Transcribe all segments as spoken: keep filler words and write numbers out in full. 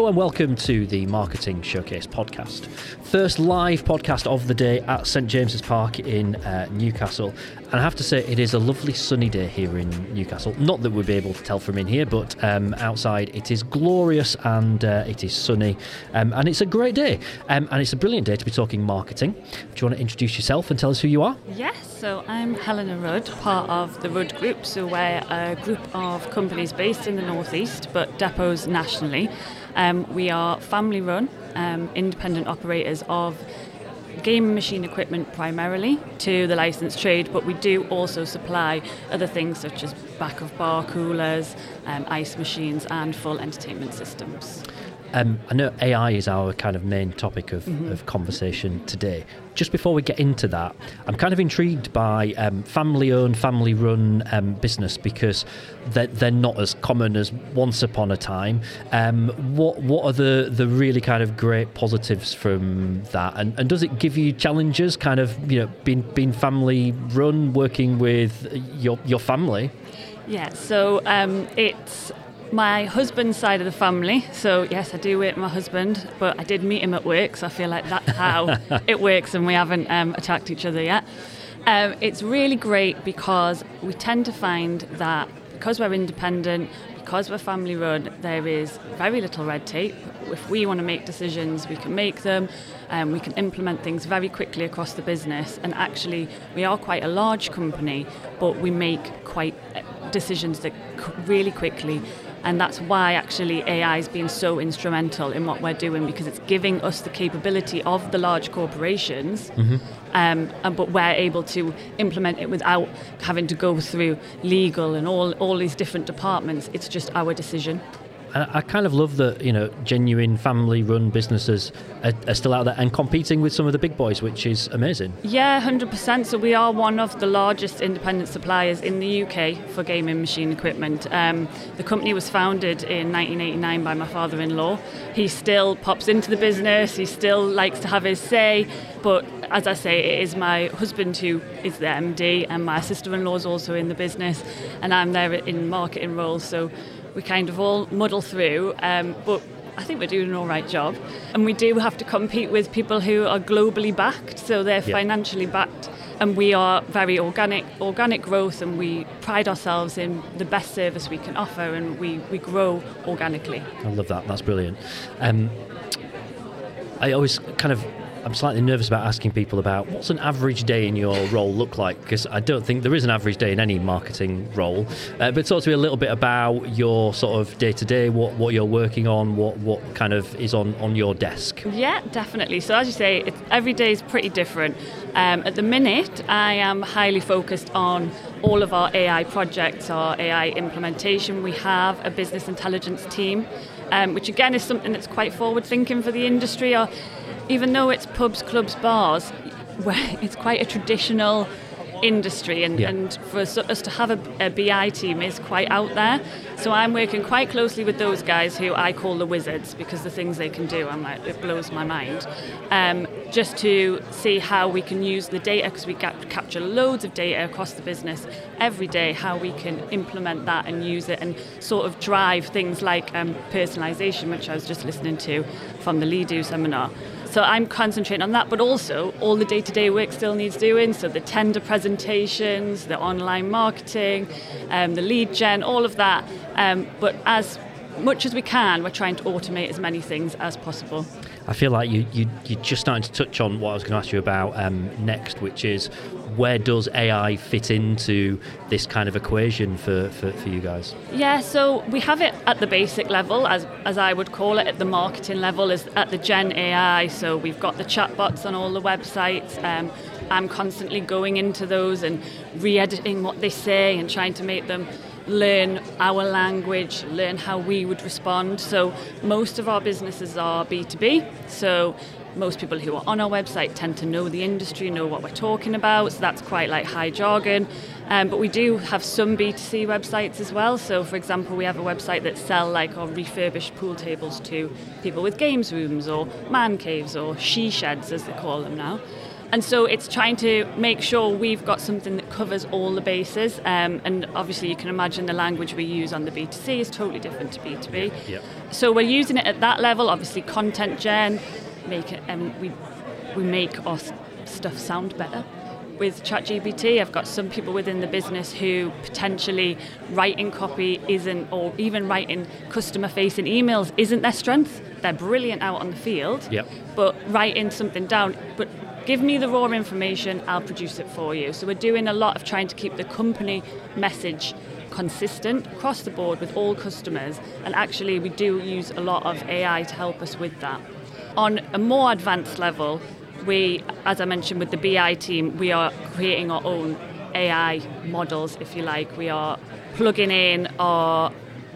and welcome to the Marketing Showcase podcast. First live podcast of the day at St James's Park in uh, Newcastle. And I have to say, it is a lovely sunny day here in Newcastle. Not that we'll be able to tell from in here, but um, outside it is glorious and uh, it is sunny. Um, and it's a great day. Um, and it's a brilliant day to be talking marketing. Do you want to introduce yourself and tell us who you are? Yes, so I'm Helena Rudd, part of the Rudd Group. So we're a group of companies based in the northeast, but depots nationally. Um, we are family-run, um, independent operators of game and machine equipment primarily to the licensed trade, but we do also supply other things such as back-of-bar coolers, um, ice machines and full entertainment systems. Um, I know A I is our kind of main topic of, mm-hmm. of conversation today. Just before we get into that, I'm kind of intrigued by um, family-owned, family-run um, business because they're, they're not as common as once upon a time. Um, what what are the, the really kind of great positives from that? And, and does it give you challenges, kind of, you know, being being family-run, working with your your family? Yeah, so um, it's my husband's side of the family, so yes, I do work with my husband, but I did meet him at work, so I feel like that's how it works, and we haven't um, attacked each other yet. Um, it's really great because we tend to find that because we're independent, because we're family run, there is very little red tape. If we want to make decisions, we can make them, and um, we can implement things very quickly across the business. And actually, we are quite a large company, but we make quite decisions that really quickly. And that's why actually A I has been so instrumental in what we're doing, because it's giving us the capability of the large corporations, mm-hmm. um, and, but we're able to implement it without having to go through legal and all, all these different departments. It's just our decision. I kind of love that, you know, genuine family-run businesses are, are still out there and competing with some of the big boys, which is amazing. Yeah, one hundred percent. So we are one of the largest independent suppliers in the U K for gaming machine equipment. Um, the company was founded in nineteen eighty-nine by my father-in-law. He still pops into the business. He still likes to have his say. But as I say, it is my husband who is the M D, and my sister-in-law is also in the business, and I'm there in marketing roles. So we kind of all muddle through, um, but I think we're doing an all right job. And we do have to compete with people who are globally backed, so they're yeah. financially backed. And we are very organic, organic growth, and we pride ourselves in the best service we can offer, and we, we grow organically. I love that. That's brilliant. Um, I always kind of I'm slightly nervous about asking people about what's an average day in your role look like, because I don't think there is an average day in any marketing role. Uh, but talk to me a little bit about your sort of day-to-day, what, what you're working on, what, what kind of is on, on your desk. Yeah, definitely. So as you say, it's, every day is pretty different. Um, at the minute, I am highly focused on all of our A I projects, our A I implementation. We have a business intelligence team, um, which again is something that's quite forward-thinking for the industry. Or, even though it's pubs, clubs, bars, where it's quite a traditional industry, and, yeah. and for us, us to have a, a B I team is quite out there. So I'm working quite closely with those guys who I call the wizards, because the things they can do, I'm like, it blows my mind. Um, just to see how we can use the data, because we cap- capture loads of data across the business every day, how we can implement that and use it and sort of drive things like um, personalisation, which I was just listening to from the Ledo seminar. So I'm concentrating on that, but also all the day-to-day work still needs doing. So the tender presentations, the online marketing, um, the lead gen, all of that. Um, but as much as we can, we're trying to automate as many things as possible. I feel like you, you, you're just starting to touch on what I was going to ask you about um, next, which is where does A I fit into this kind of equation for, for, for you guys? Yeah, so we have it at the basic level, as as I would call it, at the marketing level, is at the Gen A I. So we've got the chatbots on all the websites. Um, I'm constantly going into those and re-editing what they say and trying to make them learn our language, learn how we would respond. So most of our businesses are B two B. So most people who are on our website tend to know the industry, know what we're talking about. So that's quite like high jargon. Um, but we do have some B two C websites as well. So for example, we have a website that sell like our refurbished pool tables to people with games rooms or man caves or she sheds, as they call them now. And so it's trying to make sure we've got something that covers all the bases. Um, and obviously you can imagine the language we use on the B two C is totally different to B two B. Yep. So we're using it at that level, obviously content gen, make it, and um, we we make our stuff sound better. With ChatGPT, I've got some people within the business who potentially writing copy isn't, or even writing customer-facing emails isn't their strength. They're brilliant out on the field, yep. but writing something down, but give me the raw information, I'll produce it for you. So we're doing a lot of trying to keep the company message consistent across the board with all customers, and actually we do use a lot of A I to help us with that. On a more advanced level, we, as I mentioned with the B I team, we are creating our own A I models, if you like. We are plugging in our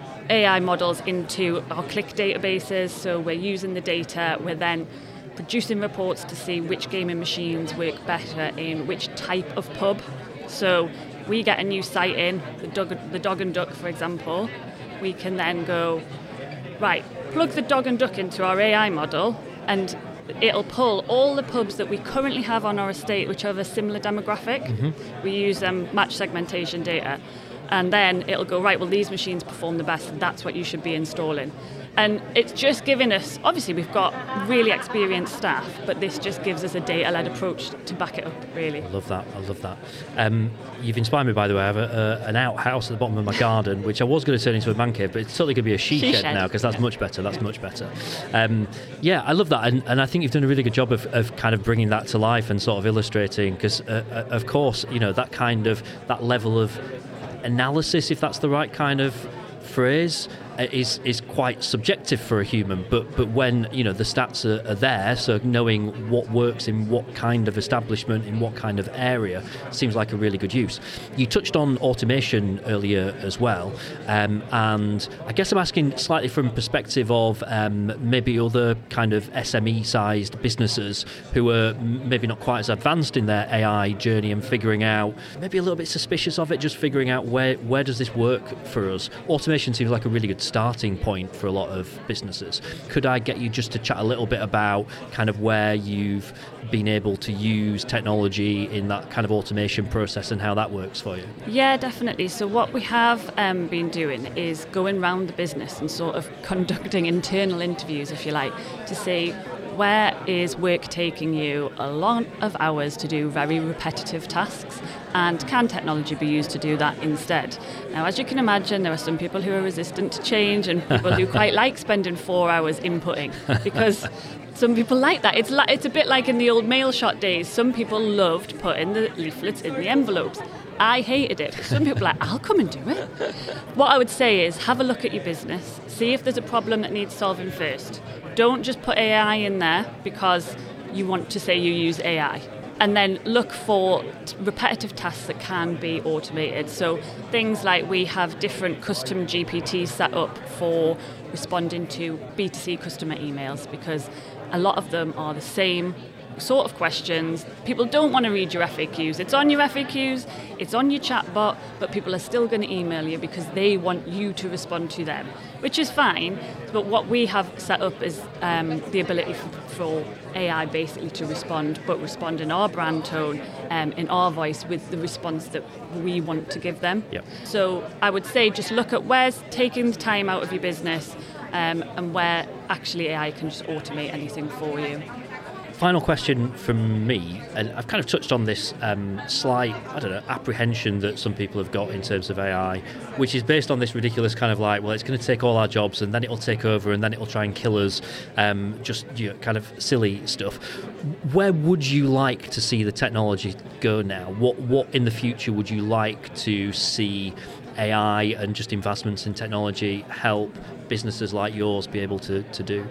A I models into our Qlik databases, so we're using the data, we're then producing reports to see which gaming machines work better in which type of pub. So we get a new site in, the Dog, the Dog and Duck, for example, we can then go, right, plug the Dog and Duck into our A I model, and it'll pull all the pubs that we currently have on our estate which are of a similar demographic. Mm-hmm. We use um, match segmentation data, and then it'll go, right, well, these machines perform the best, and that's what you should be installing. And it's just giving us, obviously we've got really experienced staff, but this just gives us a data-led approach to back it up, really. I love that, I love that. Um, you've inspired me, by the way. I have a, a, an outhouse at the bottom of my garden, which I was going to turn into a man cave, but it's totally going to be a she, she shed, shed now, because that's yeah. much better, that's yeah. much better. Um, yeah, I love that, and, and I think you've done a really good job of, of kind of bringing that to life and sort of illustrating, because uh, of course, you know, that kind of, that level of analysis, if that's the right kind of phrase, is is quite subjective for a human, but but when you know the stats are, are there, so knowing what works in what kind of establishment, in what kind of area, seems like a really good use. You touched on automation earlier as well, um, and I guess I'm asking slightly from perspective of um, maybe other kind of S M E-sized businesses who are maybe not quite as advanced in their A I journey and figuring out, maybe a little bit suspicious of it, just figuring out where where does this work for us. Automation seems like a really good starting point for a lot of businesses. Could I get you just to chat a little bit about kind of where you've been able to use technology in that kind of automation process and how that works for you? Yeah, definitely. So what we have um, been doing is going around the business and sort of conducting internal interviews, if you like, to see where is work taking you a lot of hours to do very repetitive tasks, and can technology be used to do that instead? Now, as you can imagine, there are some people who are resistant to change and people who quite like spending four hours inputting, because some people like that. It's like, it's a bit like in the old mail shot days. Some people loved putting the leaflets in the envelopes. I hated it. Some people are like, I'll come and do it. What I would say is have a look at your business, see if there's a problem that needs solving first. Don't just put A I in there because you want to say you use A I. And then look for t- repetitive tasks that can be automated. So things like we have different custom G P Ts set up for responding to B two C customer emails, because a lot of them are the same sort of questions. People don't want to read your F A Qs. It's on your F A Qs, it's on your chatbot, but people are still going to email you because they want you to respond to them, which is fine. But what we have set up is um, the ability for, for A I basically to respond, but respond in our brand tone, um, in our voice, with the response that we want to give them. Yep. So I would say just look at where's taking the time out of your business, um, and where actually A I can just automate anything for you. Final question from me, and I've kind of touched on this um, slight, I don't know, apprehension that some people have got in terms of A I, which is based on this ridiculous kind of like, well, it's going to take all our jobs and then it'll take over and then it'll try and kill us, um, just you know, kind of silly stuff. Where would you like to see the technology go now? What, what in the future would you like to see A I and just investments in technology help businesses like yours be able to, to do?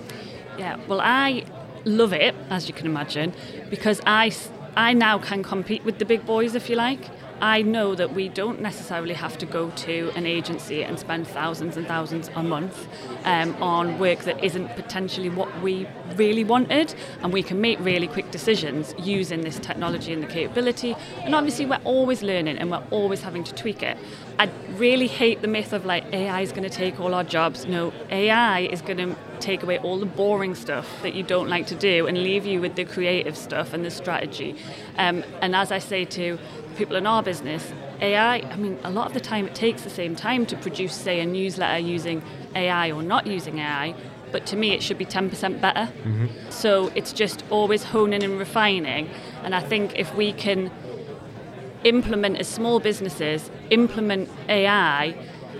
Yeah, well, I love it, as you can imagine, because I, I now can compete with the big boys, if you like. I know that we don't necessarily have to go to an agency and spend thousands and thousands a month um, on work that isn't potentially what we really wanted, and we can make really quick decisions using this technology and the capability. And obviously we're always learning and we're always having to tweak it. I really hate the myth of like A I is going to take all our jobs. No, A I is going to take away all the boring stuff that you don't like to do and leave you with the creative stuff and the strategy. Um, and as I say to people in our business, A I, I mean, a lot of the time it takes the same time to produce, say, a newsletter using A I or not using A I, but to me it should be ten percent better. Mm-hmm. So it's just always honing and refining. And I think if we can implement as small businesses, implement A I,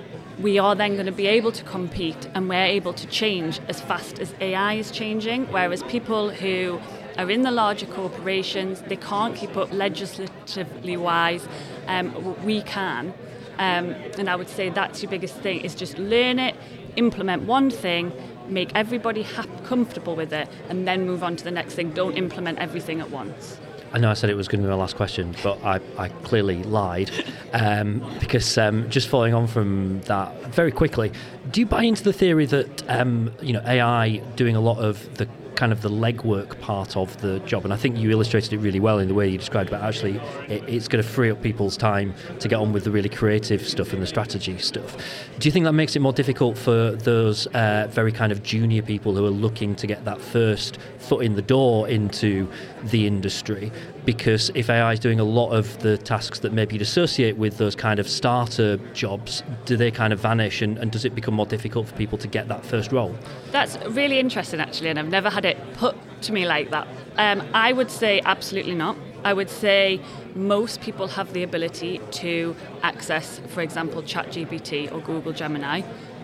we are then going to be able to compete and we're able to change as fast as A I is changing, whereas people who are in the larger corporations, they can't keep up legislatively wise. Um, we can. Um, and I would say that's your biggest thing, is just learn it, implement one thing, make everybody ha- comfortable with it, and then move on to the next thing. Don't implement everything at once. I know I said it was going to be my last question, but I, I clearly lied. Um, because um, just following on from that, very quickly, do you buy into the theory that um, you know A I doing a lot of the kind of the legwork part of the job? And I think you illustrated it really well in the way you described it. Actually, it, it's going to free up people's time to get on with the really creative stuff and the strategy stuff. Do you think that makes it more difficult for those uh, very kind of junior people who are looking to get that first foot in the door into the industry? Because if A I is doing a lot of the tasks that maybe you'd associate with those kind of starter jobs, do they kind of vanish, and, and does it become more difficult for people to get that first role? That's really interesting, actually, and I've never had it put to me like that. Um, I would say absolutely not. I would say most people have the ability to access, for example, ChatGPT or Google Gemini.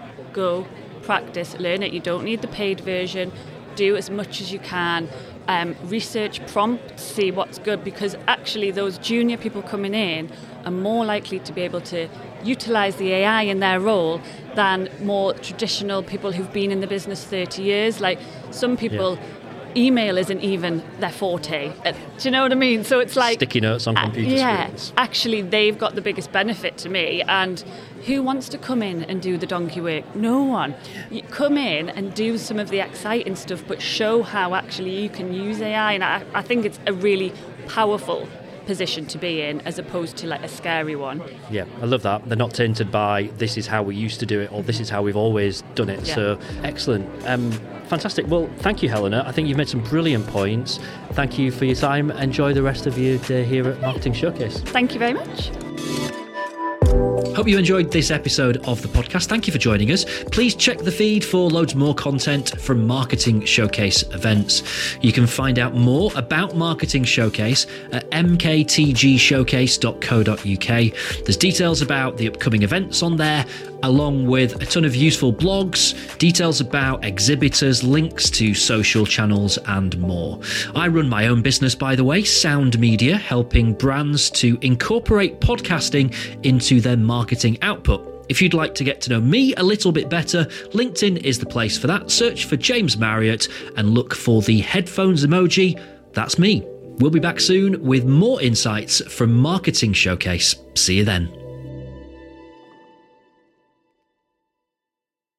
Go, practice, learn it. You don't need the paid version. Do as much as you can. Um, research prompts, see what's good, because actually those junior people coming in are more likely to be able to utilise the A I in their role than more traditional people who've been in the business thirty years. Like some people, yeah. email isn't even their forte. Uh, do you know what I mean? So it's like sticky notes on computer uh, yeah, screens. Actually, they've got the biggest benefit to me. And who wants to come in and do the donkey work? No one. You come in and do some of the exciting stuff, but show how actually you can use A I. And I, I think it's a really powerful position to be in, as opposed to like a scary one. Yeah, I love that. They're not tainted by this is how we used to do it or this is how we've always done it. Yeah. So excellent. Um, fantastic. Well, thank you, Helena. I think you've made some brilliant points. Thank you for your time. Enjoy the rest of your day here at Marketing Showcase. Thank you very much. Hope you enjoyed this episode of the podcast. Thank you for joining us. Please check the feed for loads more content from Marketing Showcase events. You can find out more about Marketing Showcase at m k t g showcase dot co dot u k. There's details about the upcoming events on there, along with a ton of useful blogs, details about exhibitors, links to social channels, and more. I run my own business, by the way, Sound Media, helping brands to incorporate podcasting into their marketing output. If you'd like to get to know me a little bit better, LinkedIn is the place for that. Search for James Marriott and look for the headphones emoji. That's me. We'll be back soon with more insights from Marketing Showcase. See you then.